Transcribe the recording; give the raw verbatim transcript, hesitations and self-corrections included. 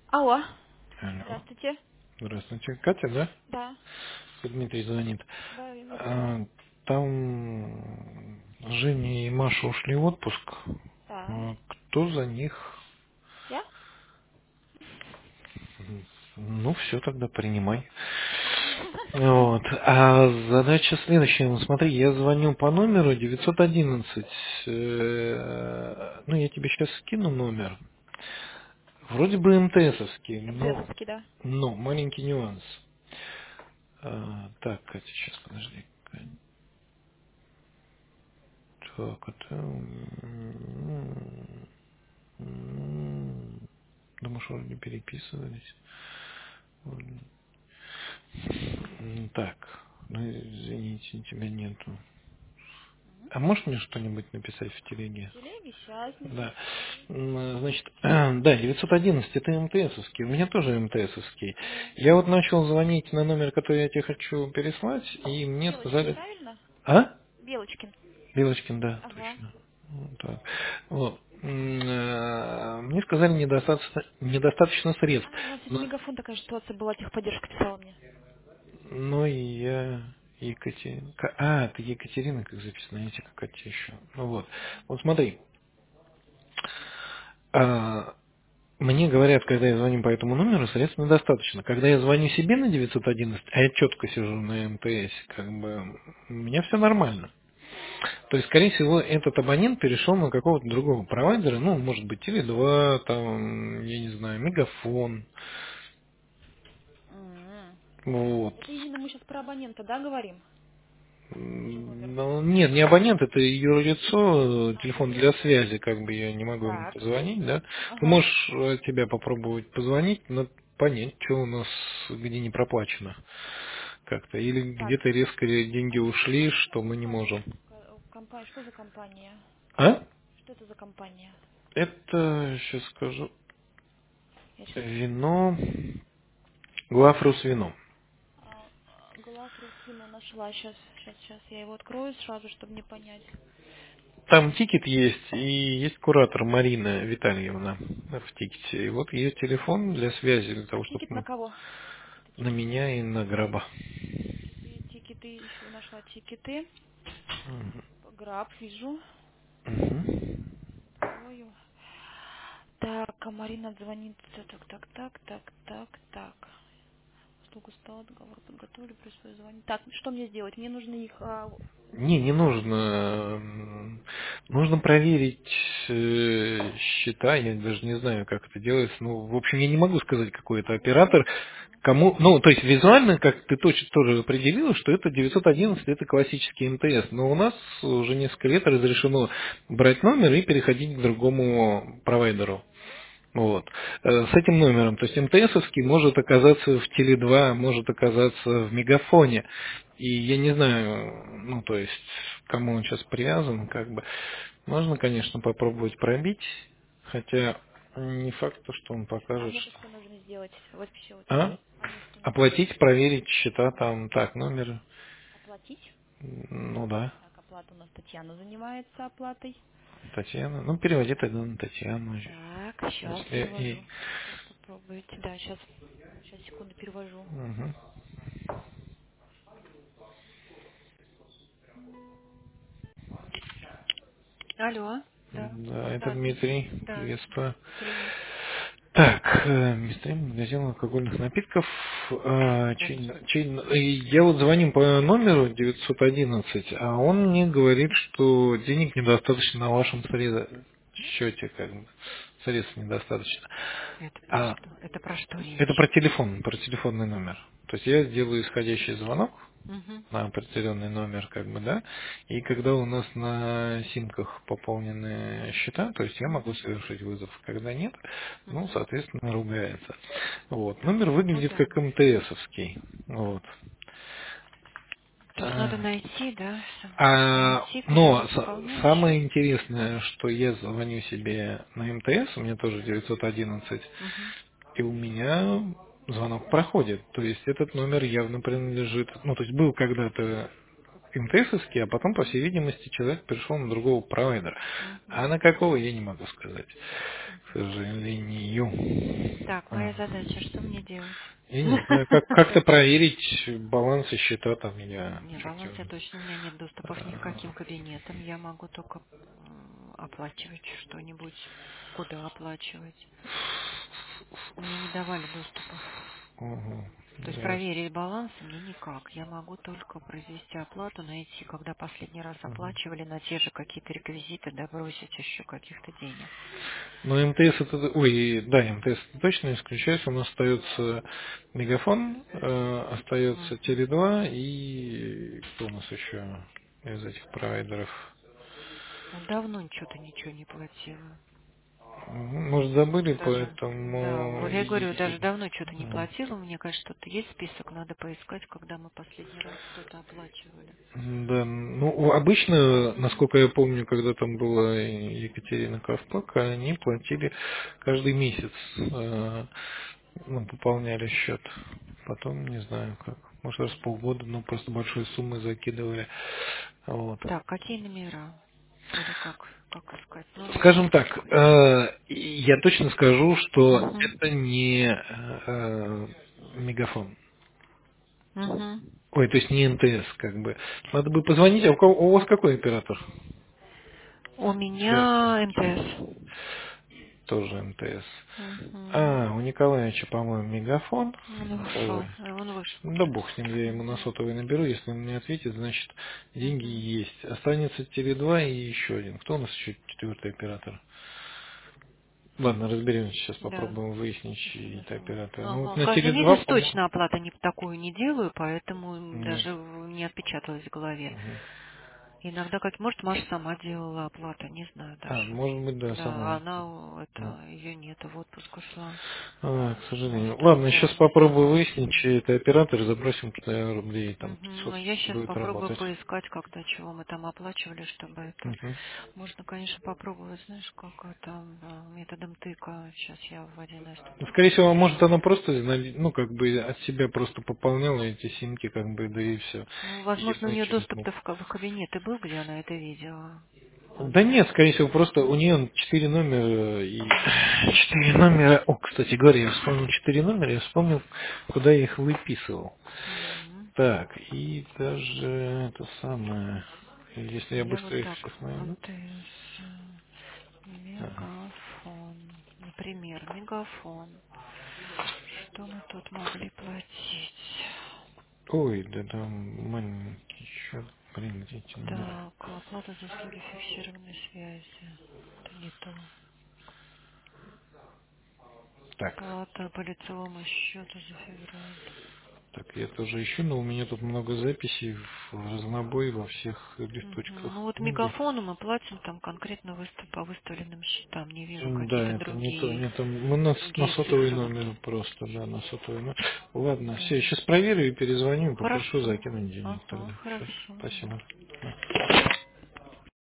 Алло, Алло. здравствуйте. Здравствуйте. Катя, да? Да, Дмитрий звонит. да, я вижу, да. А, Там Женя и Маша ушли в отпуск. Да. А кто за них? Я? Ну, все, тогда принимай. Вот. А задача следующая. Ну, смотри, я звоню по номеру девятьсот одиннадцать. Э, Ну, я тебе сейчас скину номер. Вроде бы МТСовский, но, МТСовский, да. но маленький нюанс. А, так, Катя, сейчас подожди. Так, это... м, м, Думаю, что не переписывались. М, Так, ну извините, тебя нету. А можешь мне что-нибудь написать в телеге? В телеге сейчас Да. напишу. М, Значит, да, девятьсот одиннадцать это МТСовский, у меня тоже МТСовский. Алло. Я вот начал звонить на номер, который я тебе хочу переслать, и мне Белочкин, сказали... правильно? А? Белочкин. Белочкин, да, Ага. точно. Вот так. Вот. М, э, Мне сказали недостаточно, недостаточно средств. А, у нас сегодня Но, мегафон такая ситуация была, техподдержка писала мне. но и я Екатерина. А, это Екатерина, как записано, я тебе как Катя еще. Ну вот. Вот смотри. А, Мне говорят, когда я звоню по этому номеру, средств недостаточно. Когда я звоню себе на девятьсот одиннадцать, а я четко сижу на МТС, как бы у меня все нормально. То есть, скорее всего, этот абонент перешел на какого-то другого провайдера, ну, может быть, теле два, там, я не знаю, Мегафон, М. вот. Это именно мы сейчас про абонента, да, говорим? Чей М, номер? Ну, нет, не абонент, это юрлицо, А, телефон для юрлицо. связи, как бы я не могу ему Так. позвонить, да. Ты Ага. можешь э, тебя попробовать позвонить, но понять, что у нас где не проплачено как-то. Или Так. где-то резко деньги А ушли, что за что мы не компания? можем. Ка- Компания, что за компания? А? Что это за компания? Это, сейчас скажу, Я сейчас вино, Глафрус вино. А, глав Русвино нашла. Сейчас, сейчас, сейчас я его открою сразу, чтобы не понять. Там тикет есть, и есть куратор Марина Витальевна в тикете. И вот ее телефон для связи, для А того, чтобы тикет на мы... кого? Это На тикет. меня и на граба. Тикеты, тикеты, еще нашла тикеты. Граб, вижу. Мгм. Открою. Так, а Марина звонит. Так, так, так, так, так, так. Услугу стала, договор подготовили, пришлось звонить. Так, что мне сделать? Мне нужно их... а, Не, не нужно. М, Нужно проверить э, счета. Я даже не знаю, как это делается. Ну, в общем, я не могу сказать, какой это а, ну я... оператор. Кому, ну, то есть визуально, как ты точно тоже определила, что это девятьсот одиннадцать, это классический МТС. Но у нас уже несколько лет разрешено брать номер и переходить к другому провайдеру. Вот. Э, С этим номером, то есть МТСовский может оказаться в Теле два, может оказаться в Мегафоне. И я не знаю, ну то есть, к кому он сейчас привязан, как бы. Можно, конечно, попробовать пробить, хотя не факт, что он А покажет, мне-то что... что нужно сделать? Вообще вот сейчас. А? А мне что нужно сделать? Оплатить, проверить счета там, так, номер, Оплатить? ну да, Так, оплата у нас Татьяна занимается оплатой. Татьяна. Ну, переводи тогда на Татьяну. Так, сейчас Если и... перевожу. Сейчас попробуйте. Да, сейчас. Сейчас, секунду, перевожу. Мгм. Алло. Да. Да, это Здравствуйте. Дмитрий. Да. Приветствую. Привет. Так, э, места магазин алкогольных напитков. э, чей- Здравствуйте. чей- э, я вот звоню по номеру девятьсот одиннадцать, а он мне говорит, что денег недостаточно на вашем срезе- счете, как бы. Средств недостаточно. Это про А что? Это про что это про речь? телефон, про телефонный номер. То есть я сделаю исходящий звонок Угу. на определенный номер, как бы, да, и когда у нас на симках пополнены счета, то есть я могу Угу. совершить вызов, когда нет, ну, Угу. соответственно, ругается. Вот. Номер выглядит Да. как МТСовский. Вот. То есть надо А, найти, да, а, найти, когда но не с- пополняешь счет. самое интересное, что я звоню себе на МТС, у меня тоже девятьсот одиннадцать, Угу. и у меня звонок проходит. То есть этот номер явно принадлежит, ну, то есть был когда-то МТСовский, а потом, по всей видимости, человек перешел на другого провайдера. А Мгм. на какого, я не могу сказать, к сожалению. Так, моя А. задача, что мне делать? Я не знаю, как, как-то проверить балансы счета там я Не, баланс я чертежно. точно, у меня нет доступов ни к каким кабинетам. Я могу только м, оплачивать что-нибудь, куда оплачивать. Мне не давали доступов. Угу, То есть ясно. проверить баланс мне никак. Я могу только произвести оплату, найти, когда последний раз оплачивали на те же какие-то реквизиты, добросить еще каких-то денег. Но МТС это, ой, да, МТС это точно не исключается. У нас остается Мегафон, э, остается Мгм. Теле два и кто у нас еще из этих провайдеров? Ну, давно что-то ничего не платила. Мгм. Может, забыли, Даже, да, поэтому вот я говорю, и- даже давно что-то не Мгм. платила. Мне кажется, что-то есть список, надо поискать, когда мы последний раз что-то оплачивали. Да, ну обычно, Мгм. насколько я помню, когда там была Екатерина Ковпак, они платили каждый месяц, э, ну, пополняли счет. Потом не знаю как, может раз в полгода, но просто большой суммы закидывали. Вот. Так, какие номера? Или как, как искать номер? Скажем так, э, я точно скажу, что Угу. это не э, Мегафон. Угу. Ой, то есть не МТС, как бы. Надо бы позвонить, а у, кого, у вас какой оператор? У Связки. меня МТС. Тоже МТС. Угу. А, у Николаевича, по-моему, Мегафон. Он Ой. вышел, э, он вышел Ну, да куда-то бог с ним, сейчас. я ему на Угу. сотовый наберу. Если он мне ответит, значит, деньги Угу. есть. Останется Теле два и еще один. Кто у нас еще четвертый оператор? Ладно, разберемся. Сейчас Да. попробуем выяснить, чьи Спасибо, это Тома. операторы. Ну, вот Ага. на Теле два, Казимедис по-моему... точно оплата не такую не делаю, поэтому Нет. даже в- не отпечаталось в голове. Мгм. Иногда, как может, Маша сама делала оплату, не знаю А, даже. может быть, да, Да, сама. она, Ну, это, ее нет, в отпуск ушла. а, к Может, сожалению. Ладно, сейчас другой. попробую выяснить, чей это оператор, забросим туда рублей, там Мгм. пятьсот А я сейчас будет попробую работать. поискать, когда чего мы там оплачивали, чтобы это... Мгм. Можно, конечно, попробовать, знаешь, как это, а, методом тыка. Сейчас я в один эс тут Ну, скорее всего, может, зайду. она просто, зна- ну, как бы от себя просто пополняла эти симки, как бы, да и все. Ну, И возможно, у нее получилось. доступ-то в ка- в кабинет и был, где она это видела. Да Она... нет, скорее всего, просто у нее четыре номера и четыре номера. О, кстати говоря, я вспомнил четыре номера, я вспомнил, куда я их выписывал. Мгм. Так, и даже это самое, если я Или вот быстро их так, всех найду. МТС, Ага. мегафон, например, мегафон. Что мы тут могли платить? Ой, да там маленький счет, блин, где эти номера? Так, оплата за услуги фиксированной связи. Это не то. Так, Оплата по лицевому счету за февраль. так, я тоже ищу, но у меня тут много записей в разнобой во всех Мгм. листочках. Ну вот Ну, где? мегафону мы платим там конкретно выстав- по выставленным счетам. Не вижу М, какие-то Да, это не то, другие, не то. Мы на, с- на другие сотовый цифры вот. номер просто, да, на сотовый номер. Ладно, Да. все, сейчас проверю и перезвоню, и попрошу Хорошо. закинуть денег Ага, тогда. Все, хорошо. спасибо. Да. Да.